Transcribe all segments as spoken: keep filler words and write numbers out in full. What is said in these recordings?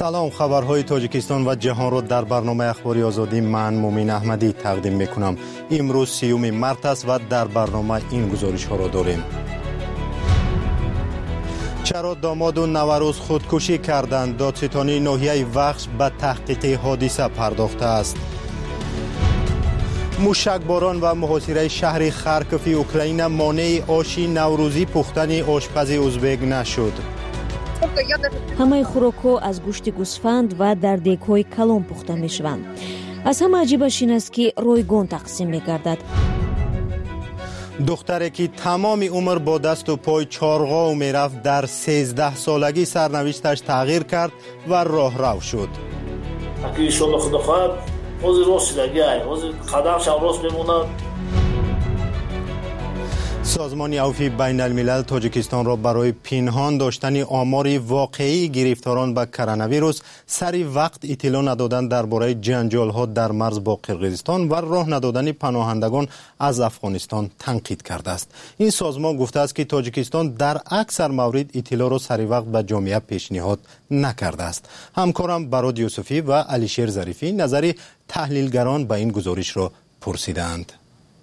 سلام، خبرهای تاجیکستان و جهان را در برنامه اخباری آزادی من مومین احمدی تقدیم میکنم. امروز سیوم مارس است و در برنامه این گزارش ها را داریم. چرا داماد و نوروز خودکشی کردند؟ دادستانی ناحیه وخش به تحقیق حادثه پرداخته است. موشکباران و محاصره شهر خارکوف اوکراین مانع آشی نوروزی پختن آشپز ازبک نشد. همه خوراک‌ها از گوشت گوسفند و در دیگ‌های کلان پخته می‌شوند. از همه عجیبش این است که رایگان تقسیم می‌گردد. دختری که تمام عمر با دست و پای چارغاو می‌رفت در سیزده سالگی سرنوشتش تغییر کرد و راهرو شد. اگه ایشالله خدا خواهد حاضر راست شدگی حاضر قدمش هم راست بموند. سازمان عفو بین الملل تاجیکستان را برای پنهان داشتن آمار واقعی گرفتاران به کرونا ویروس سری وقت اطلاع ندادن درباره جنجال‌ها در مرز با قرقیزستان و راه ندادن پناهندگان از افغانستان تنقید کرده است. این سازمان گفته است که تاجیکستان در اکثر موارد اطلاع را سری وقت به جامعه پیشنهاد نکرده است. همکارم براد یوسفی و علیشیر ظریفی نظری تحلیلگران به این گزارش را پرسیدند.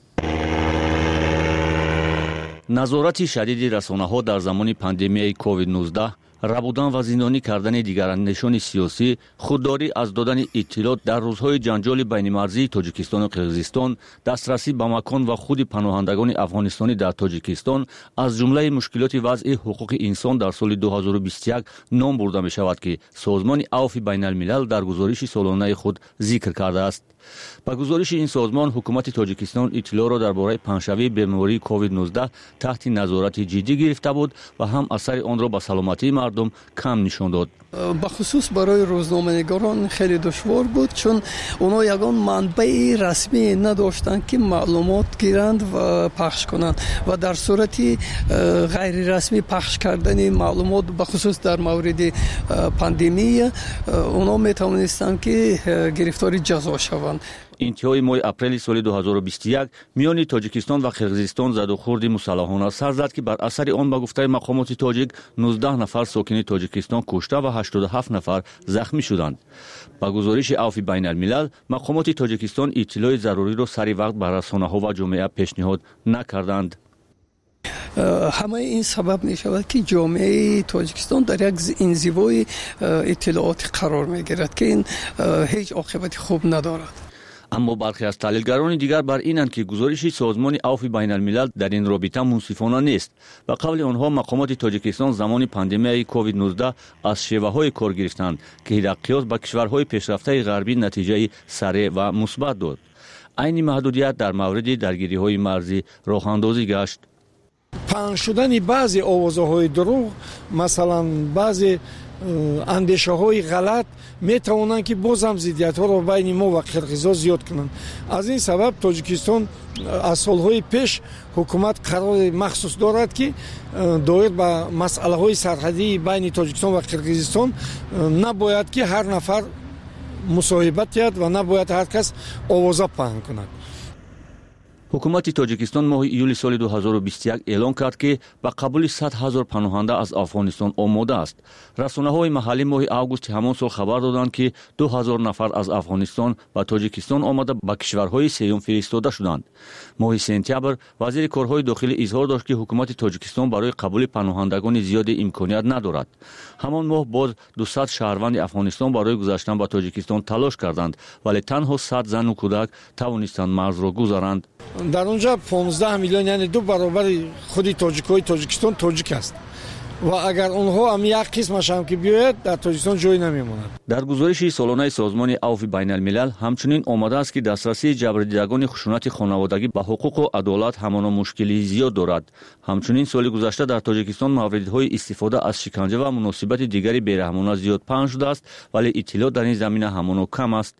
назорати шадиди расонаҳо дар замони пандемияи ковид нуздаҳ рабудан ва зиндонӣ кардани дигарандешони сиёсӣ, худдорӣ аз додани иттилоъ дар рӯзҳои ҷанҷоли байнимарзии тоҷикистону қирғизистон, дастрасӣ ба макон ва худи паноҳандагони афғонистонӣ дар тоҷикистон аз ҷумлаи мушкилоти вазъи ҳуқуқи инсон дар соли дуҳазору бисту як ном бурда мешавад, ки созмони авфи байналмилал дар гузориши солонаи худ зикр кардааст. ба гузориши ин созмон, ҳукумати тоҷикистон иттилоъро дар бораи паҳншавии бемории ковид нуздаҳ таҳти назорати ҷиддӣ гирифта буд ва ҳам асари онро ба саломатии мардум кам нишон дод. бахусус барои рӯзноманигорон хеле душвор буд, чун онҳо ягон манбаи расмӣ надоштанд ки маълумот гиранд ва пахш конанд ва дар сурати ғайрирасмӣ пахш кардани маълумот бахусус дар мавриди пандемия онҳо метавонистанд ки гирифтори ҷазо шаванд. интиҳои моҳи апрели соли дуҳазору бисту як миёни тоҷикистон ва қирғизистон задухурди мусаллаҳона сар зад, ки бар асари он ба гуфтаи мақомоти тоҷик нуздаҳ нафар сокини тоҷикистон кушта ва ҳаштоду ҳафт нафар захмӣ шуданд. ба гузориши авфи байналмилал, мақомоти тоҷикистон иттилои заруриро сари вақт ба расонаҳо ва ҷомеа пешниҳод накарданд. ҳамаи ин сабаб мешавад ки ҷомеаи тоҷикистон дар як инзивои иттилооти қарор мегирад, ки ин ҳеҷ оқибати хуб надорад. аммо бархе аз таҳлилгарони дигар бар инанд, ки гузориши созмони авфи байналмилал дар ин робита мунсифона нест. ба қавли онҳо, мақомоти тоҷикистон замони пандемияи ковид нуздаҳ аз шеваҳое кор гирифтанд, ки дар қиёс ба кишварҳои пешрафтаи ғарбӣ натиҷаи сареъ ва мусбат дод. айни маҳдудият дар мавриди даргириҳои марзӣ роҳандозӣ гашт. паҳн шудани баъзе овозаҳои дурӯғ, масалан баъзе андешаҳои ғалат метавонанд ки бозам зиддиятҳоро байни мо ва қирғизҳо зиёд кунанд. аз ин сабаб тоҷикистон аз солҳои пеш ҳукумат қарори махсус дорад ки доир ба масъалаҳои сарҳадии байни тоҷикистон ва қирғизистон набояд ки ҳар нафар мусоҳибат диҳад ва набояд ҳар кас овоза паҳн кунад. ҳукумати тоҷикистон моҳи июли соли дуҳазору бисту як эълон кард, ки ба қабули сад ҳазор паноҳанда аз афғонистон омода аст. расонаҳои маҳаллӣ моҳи августи ҳамон сол хабар доданд, ки ду ҳазор нафар аз афғонистон ба тоҷикистон омада ба кишварҳои сеюм фиристода шуданд. моҳи сентябр вазири корҳои дохилӣ изҳор дошт, ки ҳукумати тоҷикистон барои қабули паноҳандагони зиёде имконият надорад. ҳамон моҳ боз дусад шаҳрванди афғонистон барои гузаштан ба тоҷикистон талош карданд, вале танҳо сад зану кӯдак тавонистанд марзро гузаранд. дар онҷа понздаҳ миллион, яъне ду баробари худи тоҷикҳои тоҷикистон тоҷик аст ва агар онҳо ҳам як қисмаш ҳам ки биёяд, дар тоҷикистон ҷой намемонад. дар гузориши солонаи созмони авфи байналмилал ҳамчунин омадааст, ки дастрасии ҷабрдидагони хушунати хонаводагӣ ба ҳуқуқу адолат ҳамона мушкилии зиёд дорад. ҳамчунин соли гузашта дар тоҷикистон мавридҳои истифода аз шиканҷа ва муносибати дигари бераҳмона зиёд паҳн шудааст, вале иттилоъ дар ин замина ҳамоно кам аст.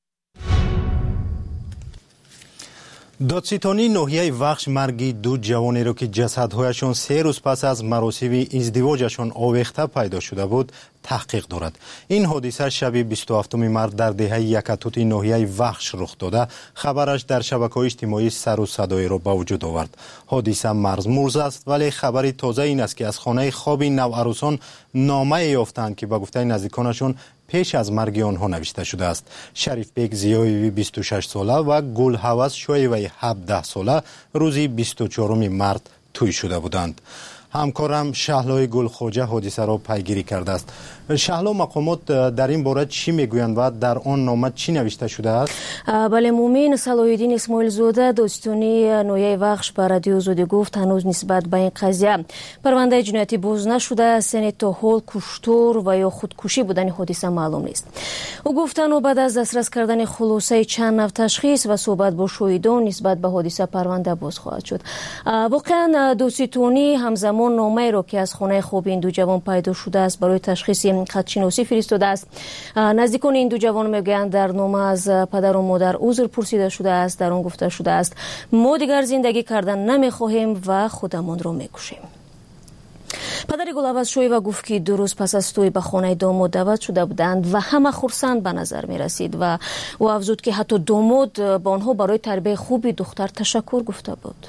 دادستانی ناحیه وخش مرگی دو جوانی را که جسدهایشان سه روز پس از مراسم ازدواجشان آویخته پیدا شده بود تحقیق دارد. این حادثه شب بیست و هفتم مارس در دهه یکاتوت ناحیه وخش رخ داده. خبرش در شبکه‌های اجتماعی سر و صدای را به وجود آورد. حادثه مرز است، ولی خبری تازه این است که از خانه خواب نوعروسان نامه یافتند که به گفته نزدیکانشون پیش از مرگ آنها نوشته شده است. شریف بیگ زیایوی بیست و شش ساله و گل هوس شایوی هفده ساله روزی بیست و چهارم مارس توی شده بودند. همکارم شهلای گلخوجه حادثه را پیگیری کرده است. شهلا، مقامات در این باره چی میگویند و در آن نامه چی نوشته شده است؟ بله، مومین صلاح‌الدین اسماعیل زاده داستانی نویه وخش به رادیو زاده گفت هنوز نسبت به این قضیه پرونده جنایتی باز نشده است، یعنی تا حال کشتار و یا خودکشی بودن حادثه معلوم نیست. او گفتن بعد از دسترس کردن خلاصه چند نوع تشخیص و صحبت با شاهدان نسبت به حادثه پرونده باز خواهد شد. واقعا داستانی همزمان نامه را که از خانه خواب این دو جوان پیدا شده است برای تشخیص خط‌شناسی فرستاده است. نزدیکان این دو جوان میگویند در نامه از پدر و مادر عذر پرسیده شده است. در آن گفته شده است ما دیگر زندگی کردن نمیخواهیم و خودمان را میکشیم. پدر گل‌عوض شایوه گفت که دو روز پس از توی به خانه داماد دعوت شده بودند و همه خرسند به نظر می رسید و او افزود که حتی داماد با آنها برای تربیت خوبی دختر تشکر گفته بود.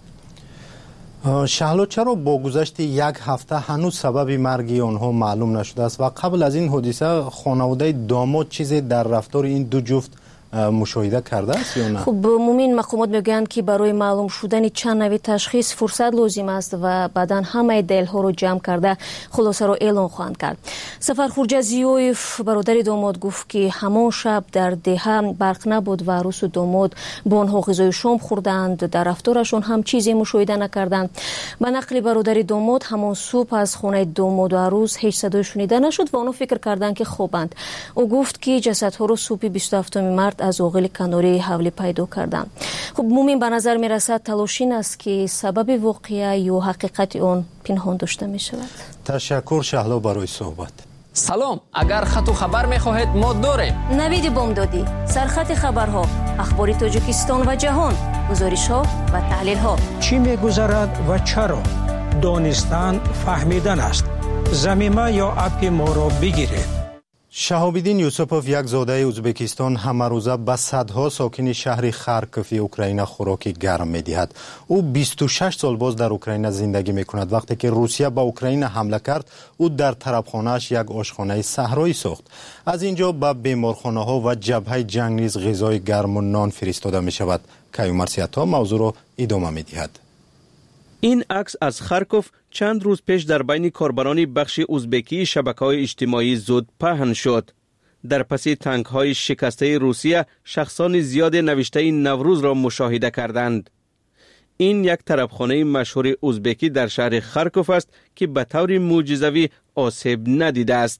شهلا، چرا با گذشت یک هفته هنوز سبب مرگ آنها معلوم نشده است و قبل از این حادثه خانواده داماد چیزی در رفتار این دو جفت مشاهده کرده است یا نه؟ خب مومین مقامات میگویند که برای معلوم شدن چند نوع تشخیص فرصت لازم است و بعداً همه دلیل ها رو جمع کرده خلاصه رو اعلام خواهند کرد. سفرخورجه زیویف برادر داماد گفت که همان شب در دهه برق نبود و عروس و داماد با آنها غذای شام خوردند، در رفتارشون هم چیزی مشاهده نکردند. به نقل برادر داماد همان صبح از خانه داماد و عروس هیچ صدای شنیده نشد و آنها فکر کردند که خوابند. او گفت که جسدها رو صبح بیست و هفتم مارس از اوغل کناری حولی پیدا کردند. خب مومین به نظر می رسد تلاش این است که سبب واقعه یا حقیقت اون پنهان داشته می شود. تشکر شهلا برای صحبت. سلام، اگر خط و خبر می خواهید ما داریم. نوید بامدادی، سرخط خبرها، اخبار تاجیکستان و جهان، گزارش ها و تحلیل ها. چی می گذرد و چرا؟ دانستن فهمیدن است. زمینه یا اپ ما را بگیرید. شهاب‌الدین یوسپوف، یک زاده ازبکستان، همه روزه به صدها ساکن شهر خارکوف اوکراین خوراک گرم می‌دهد. او بیست و شش سال باز در اوکراین زندگی می‌کند. وقتی که روسیه به اوکراین حمله کرد، او در طرفخانه‌اش یک آشخانه صحرایی ساخت. از اینجا به بیمارخانه‌ها و جبهه جنگ نیز غذای گرم و نان فرستاده می‌شود. کیومرسیتا موضوع را ادامه می‌دهد. این عکس از خارکوف چند روز پیش در بین کاربران بخش ازبکی شبکه‌های اجتماعی زود پهن شد. در پس تانک‌های شکسته روسیه شخصان زیاد نوشته نوروز را مشاهده کردند. این یک طرفخانه مشهور ازبکی در شهر خارکوف است که به طور معجزه‌ای آسیب ندیده است.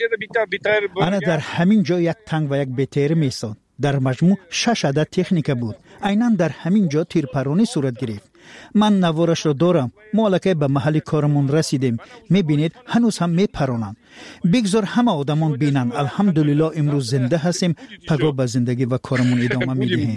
آن در همین جا یک تانک و یک بتر می‌ساخت. در مجموع شش عدد تکنیک بود. عیناً در همین جا تیرپرانی صورت گرفت. من نوارش را دارم. مالکه به محل کارمون رسیدیم. میبینید هنوز هم میپرانند. بگذار همه آدمان بینن. الحمدلله امروز زنده هستیم. پگاه به زندگی و کارمون ادامه میدهیم.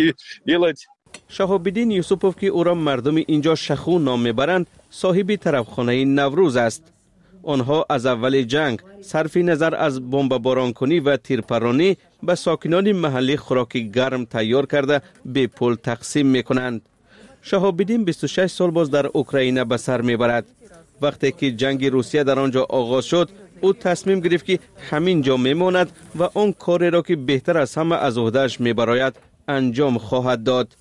شهاب‌الدین یوسپوف که او را مردم اینجا شخو نام میبرند، صاحب طرفخانه نوروز است. آنها از اول جنگ صرف نظر از بمباران کنی و تیرپرانی به ساکنان محلی خوراک گرم تیار کرده به پول تقسیم میکنند. شهاب‌الدین بیست و شش سال باز در اوکراین به سر میبرد. وقتی که جنگ روسیه در آنجا آغاز شد، او تصمیم گرفت که همین جا میماند و آن کاری را که بهتر از همه از عهده‌اش میبراید انجام خواهد داد.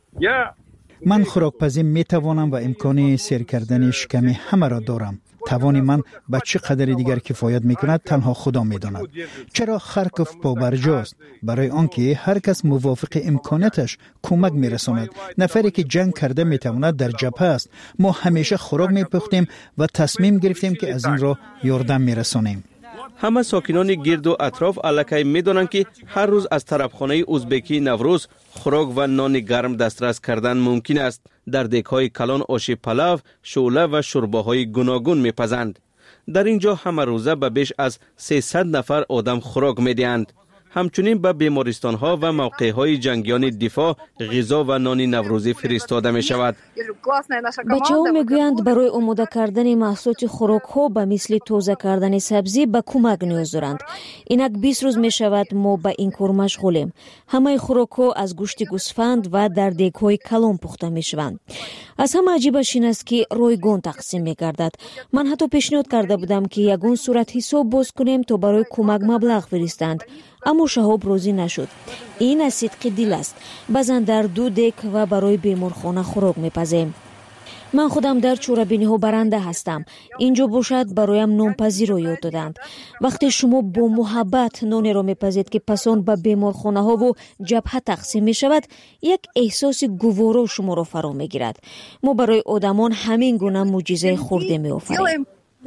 من خوراکپزی میتوانم و امکان سیر کردن شکم همه را دارم. توان من به چه قدر دیگر کفایت میکند تنها خدا میداند. چرا خارکوف پابرجاست؟ برای آنکه هر کس موافق امکاناتش کمک میرساند. نفری که جنگ کرده میتواند در جبهه است. ما همیشه خوراک میپختیم و تصمیم گرفتیم که از این را یاردم میرسانیم. همه ساکنان گرد و اطراف الکی میدانند که هر روز از طرفخانه ازبکی نوروز خوراک و نان گرم دسترس کردن ممکن است. در دک‌های کلان آش پلاو، شعله و شوربه‌های گوناگون میپزند. در اینجا همه روزه به بیش از سیصد نفر آدم خوراک میدهند. همچنین به بیمارستان‌ها و موقع‌های جنگیان دفاع غذا و نان نوروزی فرستاده می‌شود. бачаҳо мегӯянд барои омода кардани маҳсулоти хӯрокҳо ба мисли тоза кардани сабзӣ ба кӯмак ниёз доранд. инак бист рӯз мешавад мо ба ин кор машғулем. ҳамаи хӯрокҳо аз гӯшти гӯсфанд ва дар дегҳои калон пухта мешаванд. аз ҳама аҷибаш ин аст ки ройгон тақсим мегардад. ман ҳатто пешниҳод карда будам ки ягон суратҳисоб боз кунем то барои кӯмак маблағ фиристанд, аммо шаҳоб розӣ нашуд. ин аз сидқи дил аст. баъзан дар ду дег ва барои беморхона хӯрок мепазем. ман худам дар чорабиниҳо баранда ҳастам. ин ҷо бошад бароям нонпазиро ёд доданд. вақте шумо бо муҳаббат нонеро мепазед ки пасон ба беморхонаҳову ҷабҳа тақсим мешавад, як эҳсоси гуворо шуморо фаро мегирад. мо барои одамон ҳамин гуна мӯъҷизаи хурде меофарем.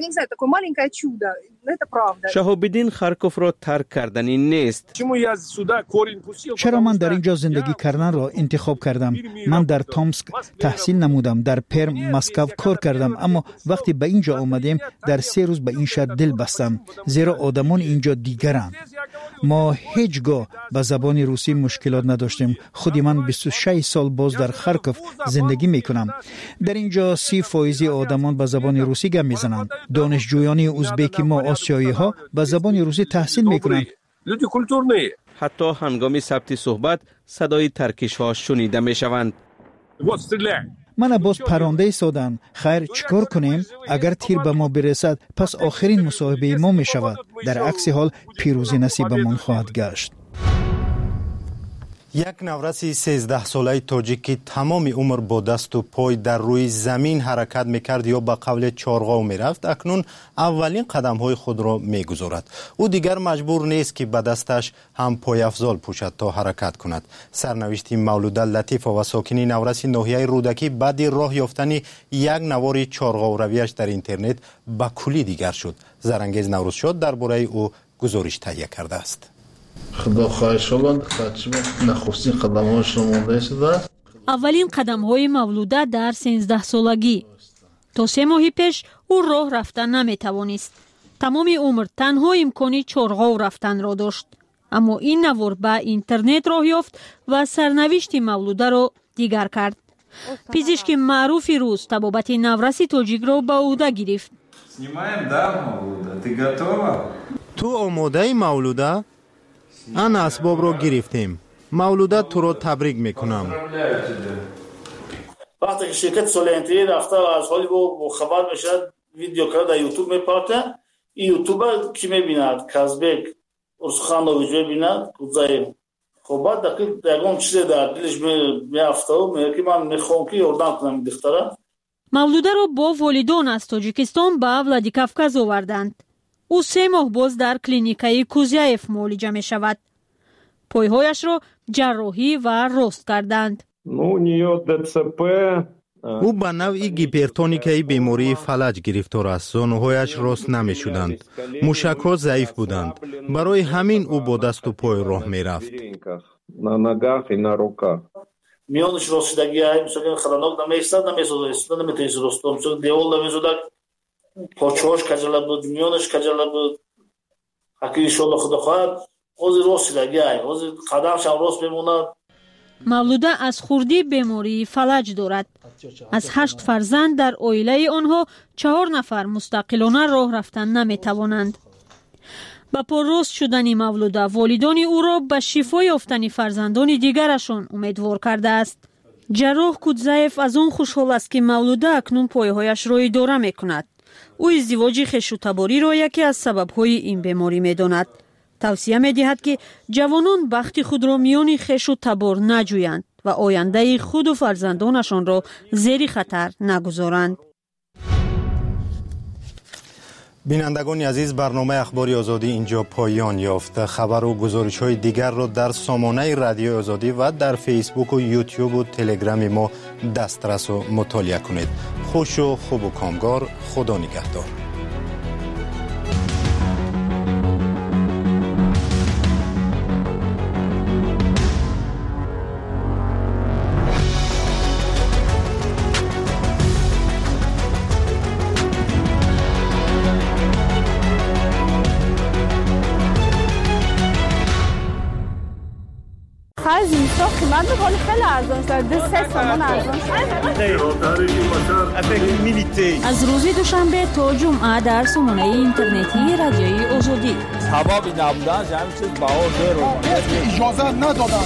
شهاب‌الدین خارکوف را ترک کردنی نیست. چرا من در اینجا زندگی کردن را انتخاب کردم؟ من در تامسک تحصیل نمودم، در پرم مسکو کار کردم، اما وقتی به اینجا آمدیم در سه روز به این شهر دل بستم، زیرا آدمان اینجا دیگرند. ما هیچگاه به زبان روسی مشکلات نداشتیم. خودی من بیست و شش سال باز در خارکوف زندگی میکنم. در اینجا سی فایزی آدمان به زبان روسی گپ میزنند. دانشجویان ازبک ما آسیایی ها به زبان روسی تحصیل میکنند. حتی هنگام ثبت صحبت صدای ترکش ها شنیده میشوند. من باز پرانده ایستادند. خیر چیکار کنیم؟ اگر تیر به ما برسد پس آخرین مصاحبه ما می شود. در عکس حال پیروزی نصیبمان خواهد گشت. یک نورسی سیزده ساله تاجیکی تمام عمر با دست و پای در روی زمین حرکت میکرد یا به قول چارغاو میرفت، اکنون اولین قدم های خود را میگذارد. او دیگر مجبور نیست که به دستش هم پای افزال پوشد تا حرکت کند. سرنوشت مولوده لطیفه و ساکنی نورسی ناحیه رودکی بعد راه یافتن یک نوار چارغاو رویش در اینترنت به کلی دیگر شد. زرانگیز نوروزشاد درباره او گزارش تهیه کرده است. اولین قدم های مولوده در سیزده سالگی. تا سه ماه پیش او راه رفتن نمی توانست. تمام عمر تنها امکانی چارغاو رفتن را داشت. اما این نوار به اینترنت راه یافت و سرنوشت مولوده را دیگر کرد. پزشک معروف روز طبابت نورسی تاجیک را به عهده گرفت. تو آماده مولوده؟ آن اسباب رو گرفتیم. مولوده تو رو تبریک میکنم. وقتی که شرکت سولنتی رفته از حالی با خبر میشه ویدیو کرده در یوتیوب میپرته، این یوتیوب کی میبیند؟ کازبک ارسخانویچ میبیند کوزای. خب بعد دقیق یگان چیزی در دلش میافته و میگه که من میخوام که یاردم کنم دختره. مولوده رو با والدان از تاجیکستان به ولادیکاوکاز آوردند. او سه ماه باز در کلینیکای کوزیایف معالجه می شود. پایهایش را جراحی و رست کردند. او به نوعی گیپرتونیکای بیماری فلج گرفتار است. زانوهایش راست نمی شدند. موشک‌ها ضعیف بودند. برای همین او با دست و پای راه می رفت. میانش راست شدگی های مثلا خداناک نمیستد نمیستد نمیستد نمیتونست راست مثلا دیوال نمیزد پاچهاش کجلا بود میانش کجلا بود. اگه انشالله خدا خواهد حاضر راست شدگی های حاضر قدمش هم راست بموند. مولوده از خوردی بیماری فلج دارد. از هشت فرزند در عائله آنها چهار نفر مستقلانه راه رفتن نمیتوانند. با پا راست شدن مولوده والدان او را به شفای یافتن فرزندان دیگرشان امیدوار کرده است. جراح کودزایف از آن خوشحال است که مولوده اکنون پایهایش را اداره میکند. او ازدواج خویش و تباری را یکی از سببهای این بیماری میداند. توصیه میدهد که جوانان بخت خود را میان خویش و تبار نجویند و آینده خود و فرزندانشان را زیر خطر نگذارند. بینندگان عزیز، برنامه اخباری آزادی اینجا پایان یافت. خبر و گزارش های دیگر را در سامانه رادیو آزادی و در فیسبوک و یوتیوب و تلگرام ما دسترس و مطالعه کنید. خوش و خوب و کامگار. خدا نگهدار. قیمت بود ولی خیلی ارزان شد. دو سه تومان ارزان شد. از روز دوشنبه تا جمعه در سامانه اینترنتی رادیوی آزادی. هوا بی نبودن جمع چیز بها زیر اجازه ندادن.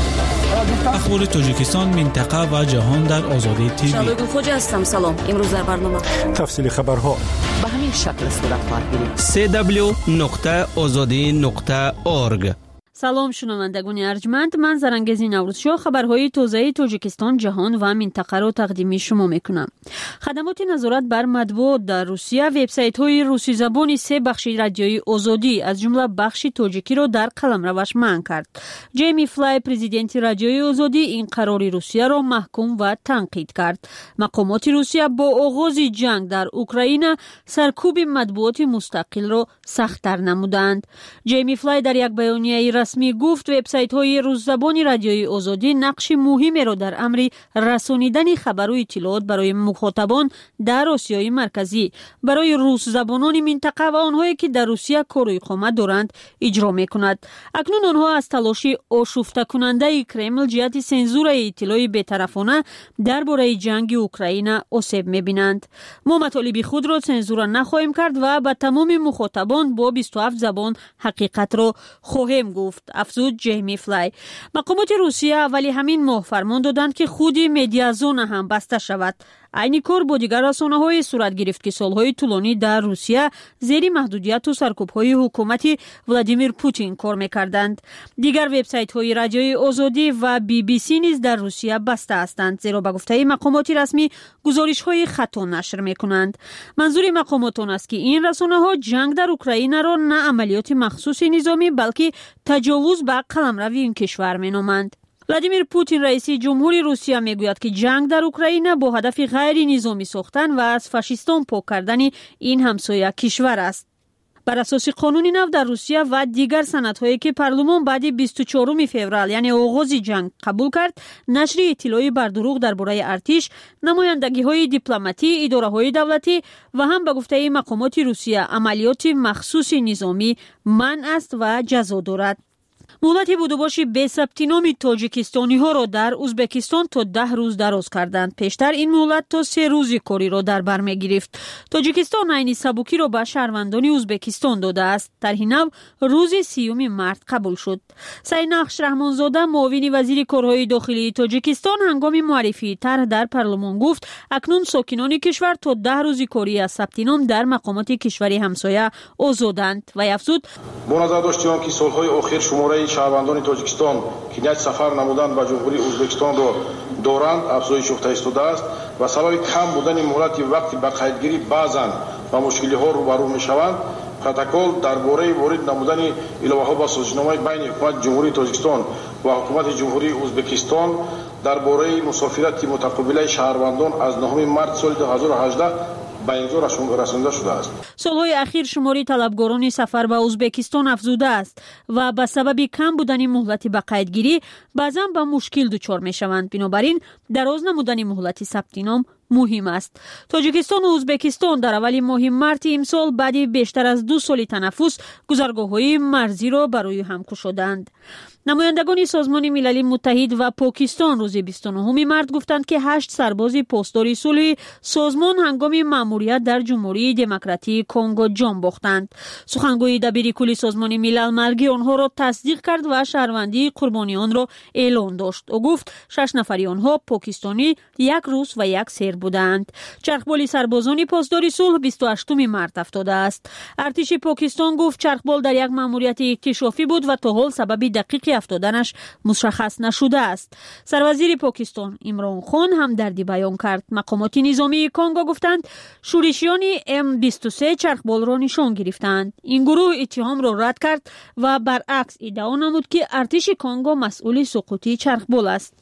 اخبار تاجیکستان، منطقه و جهان در آزادی تیوی. شبگو خوج هستم. سلام. امروز در برنامه تفصیل خبرها به همین شکل صورت خواهد گرفت. سه دبلیو نقطه آزادی نقطه اورگ. سلام شنوندگان ارجمند، من زرنگزی نوروزشاه خبرهای تازه تاجیکستان، جهان و منطقه را تقدیم شما میکنم. خدمات نظارت بر مطبوعات در روسیه وبسایت های روسی زبان سه بخش رادیویی آزادی از جمله بخش تاجیکی را در قلمروش منع کرد. جیمی فلای پرزیدنت رادیوی آزادی این قرار روسیه را محکوم و تنقید کرد. مقامات روسیه با آغاز جنگ در اوکراین سرکوب مطبوعات مستقل را سخت‌تر نمودند. جیمی فلای در یک بیانیه رسمی گفت وبسایت های روززبان رادیوی آزادی نقش مهمی را در امر رسانیدن خبر و اطلاعات برای مخاطبان در آسیای مرکزی برای روس زبانان منطقه و آنهایی که در روسیه کار و اقامت دارند اجرا میکند. اکنون آنها از تلاش آشفته کننده کرمل جهت سانسور اطلاع بی‌طرفانه درباره جنگ اوکراین آسیب میبینند. ما مطالب خود را سانسور نخواهیم کرد و به تمام مخاطبان با بیست و هفت زبان حقیقت را خواهیم گفت، افزود جیمی فلای. مقامات روسیه اولی همین ماه فرمان دادند که خود مدیازون هم بسته شود. عین کار با دیگر رسانه‌های صورت گرفت که سالهای طولانی در روسیه زیر محدودیت و سرکوب‌های حکومت ولادیمیر پوتین کار می‌کردند. دیگر وبسایت‌های رادیوی آزادی و بی بی سی نیز در روسیه بسته هستند، زیرا به گفته مقامات رسمی گزارش‌های خطا نشر می‌کنند. منظور مقامات آن است که این رسانه‌ها جنگ در اوکراین را نه عملیات مخصوص نظامی بلکه تجاوز به قلمرو این کشور می‌نامند. ولادیمیر پوتین رئیس جمهوری روسیه میگوید که جنگ در اوکراین با هدف غیر نظامی ساختن و از فاشیستان پاک کردن این همسایه کشور است. بر اساس قانون نو در روسیه و دیگر سندهایی که پارلمان بعد بیست و چهارم فوریه یعنی آغاز جنگ قبول کرد، نشر اطلاعی بر دروغ درباره ارتش، نمایندگی‌های دیپلماتی، اداره‌های دولتی و هم به گفته مقامات روسیه عملیات مخصوص نظامی منع است و جزا دارد. مهلت بودوباش به ثبت نام تاجیکستانی ها را در ازبکستان تا ده روز دراز کردند. پیشتر این مهلت تا سه روز کاری را در بر می گرفت. تاجیکستان عین سبوکی را به شهروندان ازبکستان داده است. طرح نو روز سیوم مارس قبول شد. سیناخش رحمانزاده معاون وزیر کارهای داخلی تاجیکستان هنگام معرفی طرح در پارلمان گفت اکنون ساکنان کشور تا ده روز کاری از ثبت نام در مقامات کشوری همسایه آزادند و افزود با نظر داشتیم که سالهای اخیر شماره شهروندان تاجیکستان که نیت سفر نمودند به جمهوری ازبکستان را دارند افزایش یافته ایستاده است و سبب کم بودن مهلت وقتی به قیدگیری بعضاً با مشکل‌ها روبرو می‌شوند، پروتکل درباره وارد نمودن الواه‌ها با سازش‌نامه بین حکومت جمهوری تاجیکستان و حکومت جمهوری ازبکستان درباره مسافرت متقابل شهروندان از نهم مارس سال دو هزار و هجده به اینجا رسانده شده است. سالهای اخیر شماری طلبگاران سفر به ازبکستان افزوده است و به سبب کم بودن مهلت به قیدگیری بعضا به مشکل دچار می شوند. بنابراین دراز نمودن مهلت ثبت نام مهم است. تاجیکستان و ازبکستان در اول ماه مارس امسال بعد بیشتر از دو سال تنفس گذرگاه‌های مرزی را برای هم گشودند. نمایندگان سازمان ملل متحد و پاکستان روز بیست و نهم مارس گفتند که هشت سرباز پاسدار صلح سازمان هنگام مأموریت در جمهوری دموکراتیک کنگو جان باختند. سخنگوی دبیرکل سازمان ملل مرگ آنها را تصدیق کرد و شهروندی قربانیان را اعلام داشت. او گفت شش نفر آنها پاکستانی، یک روس و یک سر بودند. چرخبال سربازان پاسدار صلح بیست و هشتم مارس افتاده است. ارتش پاکستان گفت چرخبال در یک مأموریت اکتشافی بود و تا حال سبب دقیق افتادنش مشخص نشده است. سروزیر پاکستان عمران خان هم دردی بیان کرد. مقامات نظامی کنگو گفتند شورشیان ام بیست و سه چرخبال را نشان گرفتند. این گروه اتهام را رد کرد و برعکس ادعا نمود که ارتش کنگو مسئول سقوط چرخبال است.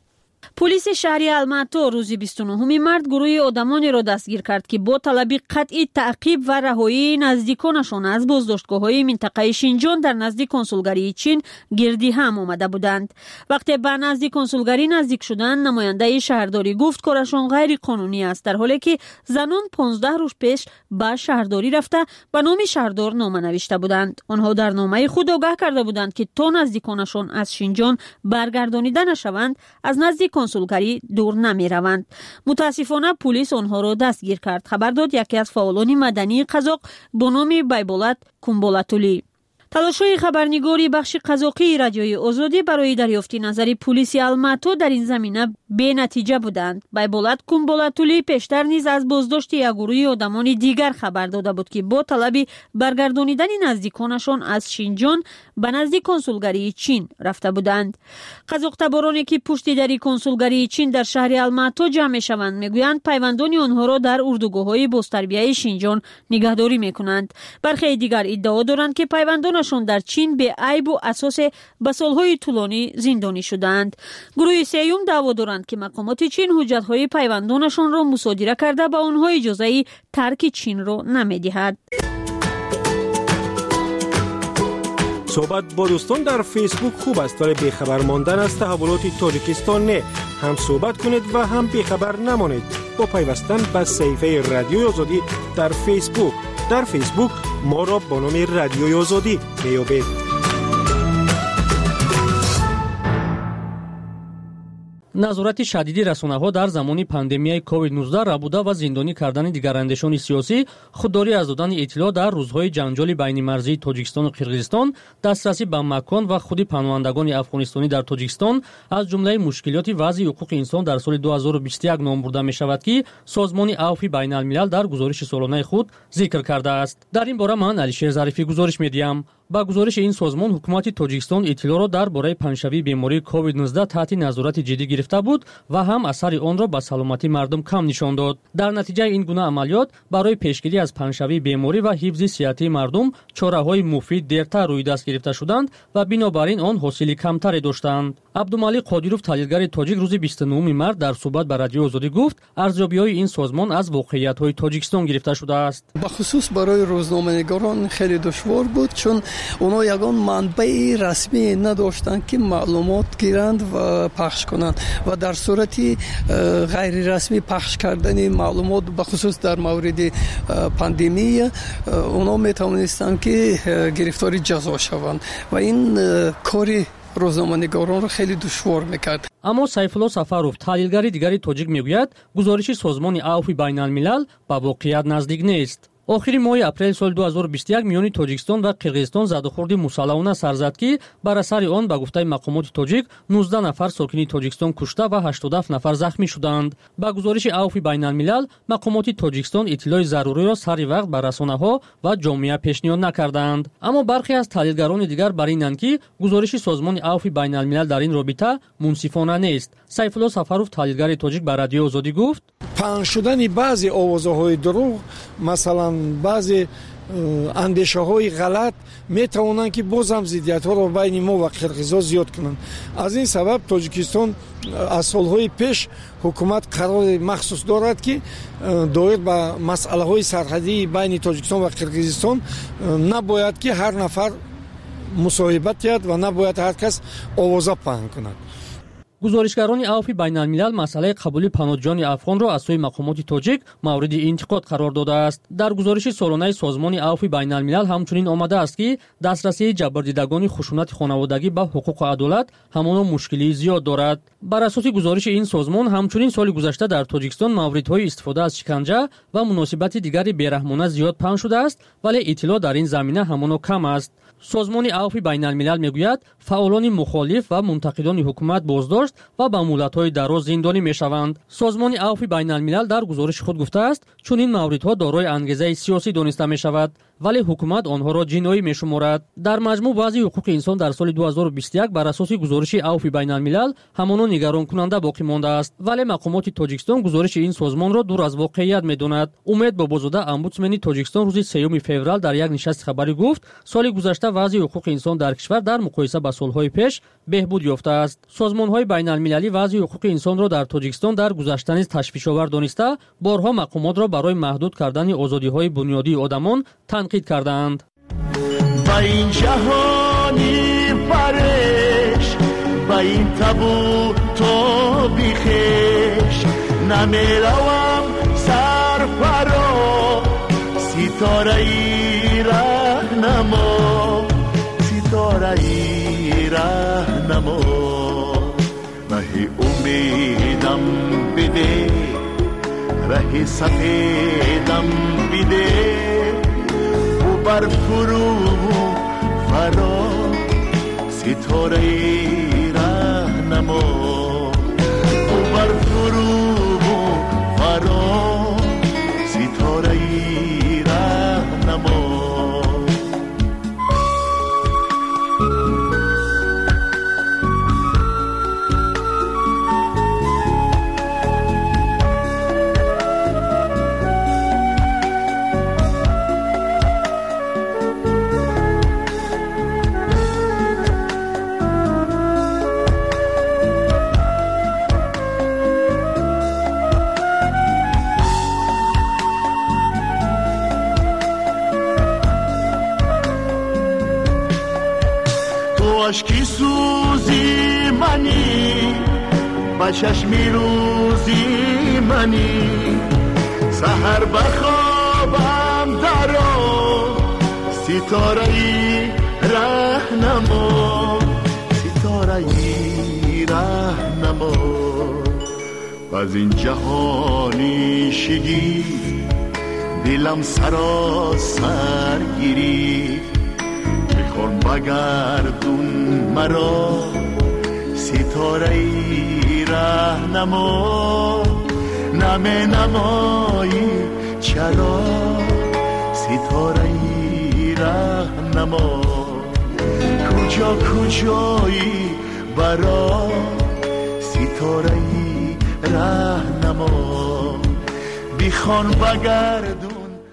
پلیس شهری الماتو روز بیست و نهم مارس گروه آدمانی را دستگیر کرد که با طلب قطعی تعقیب و رهایی نزدیکانشان از بازداشتگاه‌های منطقه شینجان در نزدیک کنسولگری چین گردی هم آمده بودند. وقتی به نزدیک کنسولگری نزدیک شدند، نماینده شهرداری گفت کارشان غیر قانونی است، در حالی که زنان پانزده روز پیش به شهرداری رفته به نام شهردار نامه نوشته بودند. آنها در نامه خود آگاه کرده بودند که تا نزدیکانشان از شینجان برگردانیده نشوند، از نزدیک کنسولگری دور نمی روند. متاسفانه پلیس آنها را دستگیر کرد. خبر داد یکی از فعالان مدنی قزاق با نام بیبولت کومبولاتولی. تلاش‌های خبرنگاری بخش قزاقی رادیوی آزادی برای دریافت نظر پلیس الماتو در این زمینه بی نتیجه بودند. بیبولت کومبولاتولی پیشتر نیز از بازداشت یک گروه آدمان دیگر خبر داده بود که با طلب برگردانیدن نزدیکانشان از شینجان به نزدیک کنسولگری چین رفته بودند. قزاق تبارانی که پشت در کنسولگری چین در شهر الماتو جمع شوند میگویند پیوندان آنها را در اردوگاه‌های بازتربیه شینجان نگهداری میکنند. برخی دیگر ادعا دارند که پیوندان شون در چین به عیب و اساس به سالهای طولانی زندانی شدند. گروه سیوم دعوا دارند که مقامات چین حجت‌های پیوندانشان را مصادره کرده به آنها اجازه ترک چین را نمی‌دهد. صحبت با دوستان در فیسبوک خوب است، ولی بیخبر ماندن از تحولات تاجیکستان نه. هم صحبت کنید و هم بیخبر نمانید با پیوستن به صفحه رادیوی آزادی در فیسبوک. در فیسبوک ما را با نام رادیوی آزادی میابید. назорати шадиди расонаҳо дар замони пандемияи ковид нуздаҳ рабуда ва зиндонӣ кардани дигарандешони сиёсӣ, худдорӣ аз додани иттилоъ дар рӯзҳои ҷанҷоли байнимарзии Тоҷикистону Қирғизистон, дастрасӣ ба макон ва худи паноҳандагони афғонистонӣ дар Тоҷикистон аз ҷумлаи мушкилоти вазъи ҳуқуқи инсон дар соли ду ҳазору бисту як ном бурда мешавад, ки Созмони Авфи Байналмилал дар гузориши солонаи худ зикр кардааст. Дар ин бора ман Алишер Зарифӣ гузориш медиҳам. با گزارش این سازمان حکومت تاجیکستان اطلاع را درباره پنجشنبه بیماری کووید نوزده تحت نظارت جدی گرفته بود و هم اثر آن را به سلامتی مردم کم نشان داد. در نتیجه این گونه عملیات برای پیشگیری از پنجشنبه بیماری و حفظ صحت مردم چاره‌های مفید دیرتر روی دست گرفته شدند و بنابراین آن حاصل کمتری داشتند. عبدالمالک قادیروف تحلیلگر تاجیک روز بیست و نهم مارس در صحبت با رادیو آزادی گفت ارزیابی‌های این سازمان از واقعیت‌های تاجیکستان گرفته شده است. به خصوص برای روزنامه‌نگاران خیلی دشوار بود، چون اونا یگان منبع رسمی نداشتند که معلومات گیرند و پخش کنند و در صورتی غیر رسمی پخش کردن معلومات به خصوص در مورد پاندمی اونا میتوانستند که گرفتاری جزا شوند و این کاری روزنامه‌نگاران را خیلی دشوار میکرد. اما سیفالله سفروف تحلیلگر دیگری تاجیک میگوید گزارش سازمان عفو بین الملل به واقعیت نزدیک نیست. آخری ماه اپریل سال دو هزار و بیست و یک میان تاجیکستان و قرقیزستان زدوخوردی مسلحانه سر زد که بر اثر آن به گفته مقامات تاجیک نوزده نفر ساکنی تاجیکستان کشته و هشتاد و هفت نفر زخمی شدند. با گزارش عفو بین الملل مقامات تاجیکستان اطلاع ضروری را سر وقت بر رسانه‌ها و جامعه پیشنهاد نکردند. اما برخی از تحلیلگران دیگر بر اینند که گزارش سازمان عفو بین الملل در این رابطه منصفانه نیست. سیفالله سفروف تحلیلگر تاجیک به رادیو آزادی گفت پخش شدن بعضی آوازهای دروغ، مثلا بعضی اندیشه های غلط میتوانند که بازم ضدیت ها را بین ما و قرقیزها زیاد کنند. از این سبب تاجیکستان از سالهای پیش حکومت قرار مخصوص دارد که دایر به مسئله های سرحدی بین تاجیکستان و قرقیزستان نباید که هر نفر مصاحبت کرد و نباید هر کس آوازه پهن کند. گزارشگران عفو بین الملل مسئله قبولی پناهجویان افغان را از سوی مقامات تاجیک مورد انتقاد قرار داده است. در گزارش سالانه سازمان عفو بین الملل همچنین آمده است که دسترسی جبردیدگان خشونت خانوادگی به حقوق و عدالت همان مشکلی زیاد دارد. بر اساس گزارش این سازمان همچنین سال گذشته در تاجیکستان موردهای استفاده از شکنجه و مناسبت دیگری بیرحمانه زیاد پنهان شده است، ولی اطلاع در این زمینه همان کم است. سازمان عفو بین الملل میگوید فعالان مخالف و منتقدان حکومت بازداشت و به مهلت‌های دراز زندانی میشوند. سازمان عفو بین الملل در گزارش خود گفته است چون این موردها دارای انگیزه سیاسی دانسته میشود вале ҳукумат онҳоро ҷиноӣ мешуморад. дар маҷмӯъ баъзи ҳуқуқи инсон дар соли дуҳазору бисту як бар асоси гузориши авфи байналмилал ҳамоно нигаронкунанда боқӣ мондааст, вале мақомоти Тоҷикистон гузориши ин созмонро дур аз воқеият медонад. умед бобозода омбудсмени Тоҷикистон рӯзи сеюми феврал дар як нишасти хабарӣ гуфт, соли гузашта вазъи ҳуқуқи инсон дар кишвар дар муқоиса ба солҳои пеш беҳбуд ёфтааст. созмонҳои байналмилалӣ вазъи ҳуқуқи инсонро дар Тоҷикистон дар гузашта низ ташвишовар дониста, борҳо мақомотро барои маҳдуд кардани озодиҳои бунёдии одамон танқид кардаанд. ба ин ҷаҳони фареш, ба ин табу тоби хеш намеравам сарфаро, ситораи раҳнамо, ситораи раҳнамо, раҳи умедам биде, раҳи сафедам биде, بر فرو فرا ستاره راهنما، بر فرو فرا ستاره راهنما. اشکی سوزی منی، با چشمی روزی منی، سحر بخوابم درو ستاره راهنما، ستاره راهنما. از این جهانی شگی دلم سراسر گیری، میخوام بگردون مرا ستاره راهنما، نمه نمایی چرا ستاره راهنما، کجا کجایی برا ستاره راهنما، بیخوان بگردون.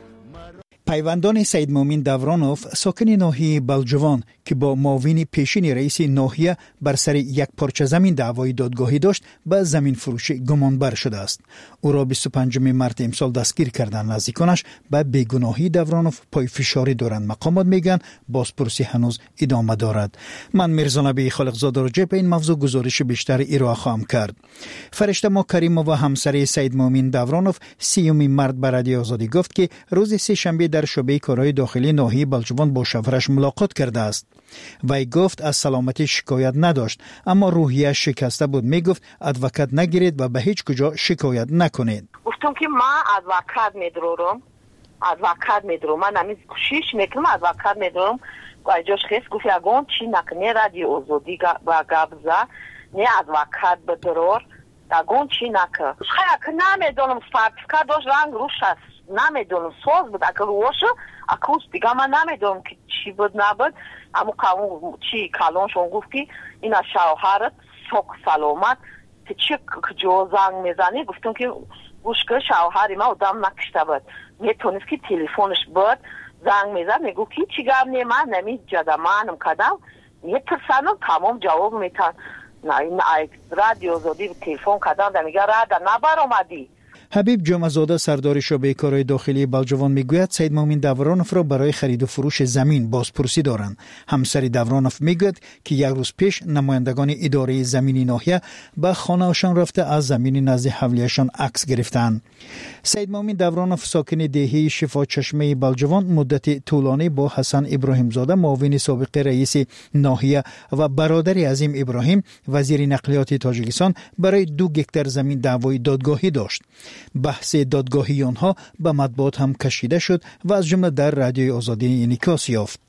پیوندان سید مومن دورانوف ساکن ناحیه بلجوان که با معاون پیشین رئیس ناحیه بر سر یک پارچه زمین دعوای دادگاهی داشت به زمین فروشی گمانبر شده است. او را بیست و پنجم مارس امسال دستگیر کردند. نزدیکانش به بیگناهی دورانوف پای فشاری دارند. مقامات میگن بازپرسی هنوز ادامه دارد. من میرزا نبی خالقزاد راجع به این موضوع گزارش بیشتر ارائه خواهم کرد. فرشته ما کریمووا همسر سید مومن دورانوف سیوم مارس به رادیو آزادی گفت که روز سه شنبه در شعبه کارهای داخلی ناحیه بلجوان با شوهرش ملاقات کرده است. وی گفت از سلامتی شکایت نداشت، اما روحیه شکسته بود. می گفت ادوکات نگیرید و به هیچ کجا شکایت نکنید. گفتم که ما ادوکات میدرورم، ادوکات میدرورم، من نمیز کوشش میکنم ادوکات میدرورم. و جوش خیس گفت یگون چی نکنه رادیو آزادی با گابزا نه ادوکات بدرور یگون چی نکه. خیلی نمیدونم سرتیفیکات داشت رنگ روش است. نمیدونم سوز بود اگر روشه اکوس دیگه من نمیدونم که چی بود نبود، اما کامون چی کالونشون گفت که اینا شوهرت سوک سلامت که چی کجا زنگ میزنی. گفتم که گوش که شوهری ما ادام نکشته بود، میتونست که تلفنش بود زنگ میزن میگو که چی گم نی من نمی جده منم کدم میترسنم تمام جواب میتن. نه این رادیو آزادی تلفن کدم میگه رادا نبر اومدی. حبیب جمعزاده سردار شعبه کارهای داخلی بلجوان میگوید سید مومن دورانوف را برای خرید و فروش زمین بازپرسی دارند. همسر دورانوف میگوید که یک روز پیش نمایندگان اداره زمینی ناحیه به خانه‌شان رفته از زمین نزد حولیه‌شان عکس گرفتند. سید مومن دورانوف ساکن دهه شفا چشمه بلجوان مدت طولانی با حسن ابراهیم زاده معاون سابق رئیس ناحیه و برادر عظیم ابراهیم وزیر نقلیات تاجیکستان برای دو گکتر زمین دعوای دادگاهی داشت. بحث دادگاهی آنها به مطبوعات هم کشیده شد و از جمله در رادیوی آزادی انعکاس یافت.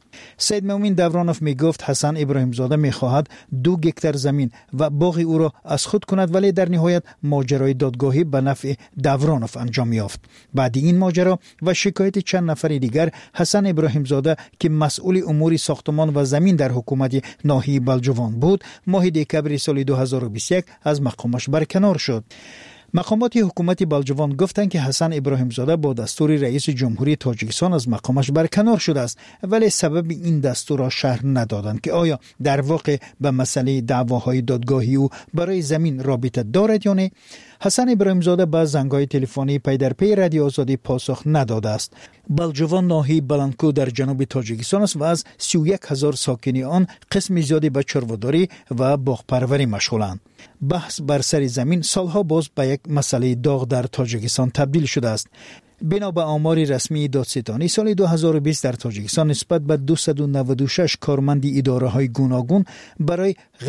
سید مومین دورانوف می گفت حسن ابراهیم زاده می خواهد دو گکتر زمین و باغ او را از خود کند، ولی در نهایت ماجرای دادگاهی به نفع دورانوف انجام یافت. بعد این ماجرا و شکایت چند نفر دیگر، حسن ابراهیم زاده که مسئول امور ساختمان و زمین در حکومت ناحیه بلجوان بود، ماه دکبر سال دو هزار و بیست و یک از مقامش برکنار شد. مقامات حکومت بلجوان گفتند که حسن ابراهیم زاده با دستور رئیس جمهوری تاجیکستان از مقامش برکنار شده است، ولی سبب این دستور را شرح ندادند که آیا در واقع به مسئله دعواهای دادگاهی او برای زمین رابطه دارد یا نه. حسن ابراهیم زاده به زنگ‌های تلفنی پی در پی رادیو آزادی پاسخ نداده است. بلجوان ناحیه بلندکو در جنوب تاجیکستان است و از سی و یک هزار ساکنی آن قسم زیادی به چروه‌داری و باغپروری مشغولند. بحث بر سر زمین سالها باز به یک مسئله داغ در تاجیکستان تبدیل شده است. بنا به آمار رسمی دادستانی سال دو هزار و بیست در تاجیکستان نسبت به دویست و نود و شش کارمند اداره‌های گوناگون برای